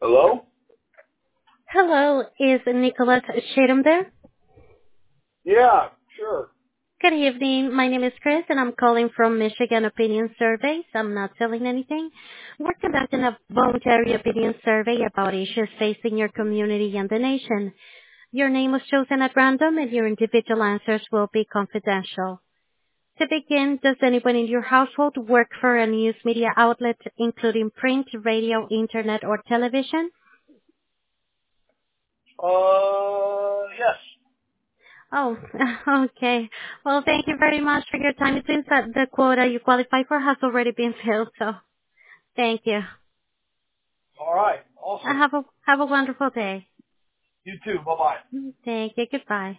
Hello? Hello, is Nicholas Shadam there? Yeah, sure. Good evening. My name is Chris, and I'm calling from Michigan Opinion Surveys. I'm not selling anything. We're conducting a voluntary opinion survey about issues facing your community and the nation. Your name was chosen at random, and your individual answers will be confidential. To begin, does anyone in your household work for a news media outlet, including print, radio, internet, or television? Yes. Oh, okay. Well, thank you very much for your time. It seems that the quota you qualify for has already been filled, so thank you. All right. Awesome. Have a wonderful day. You too. Bye-bye. Thank you. Goodbye.